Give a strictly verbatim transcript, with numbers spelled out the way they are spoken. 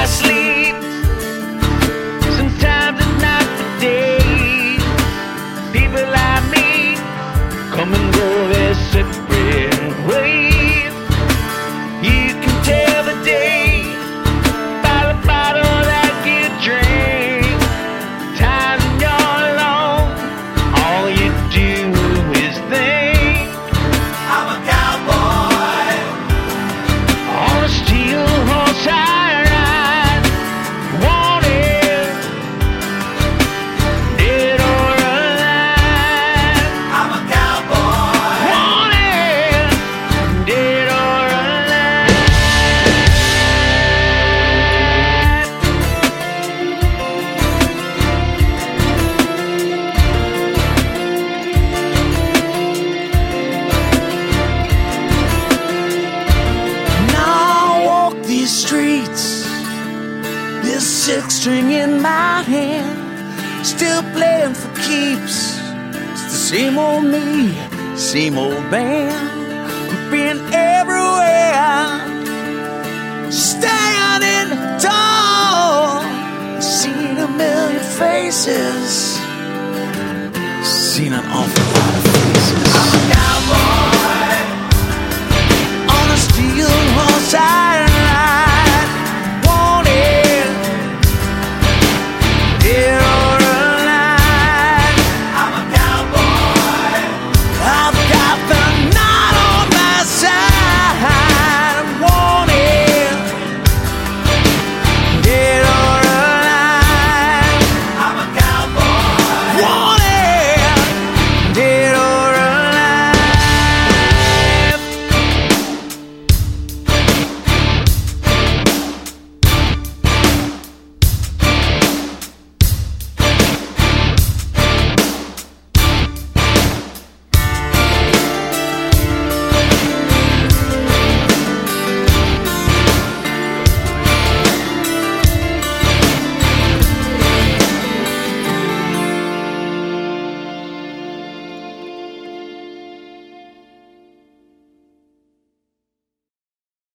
I sleep, sometimes at night for days. People like me come and go their separate ways. You can tell the day by the bottle that you drink. Times when you're alone, all you do is think. I'm a cowboy On a steel horse I ride, wanted, dead or alive. I'm a cowboy Wanted, dead or alive. Now I walk these streets, this six string in my hand, still playing for keeps. It's the same old me, same old band. I've been everywhere, standing tall, seen a million faces, seen an awful lot.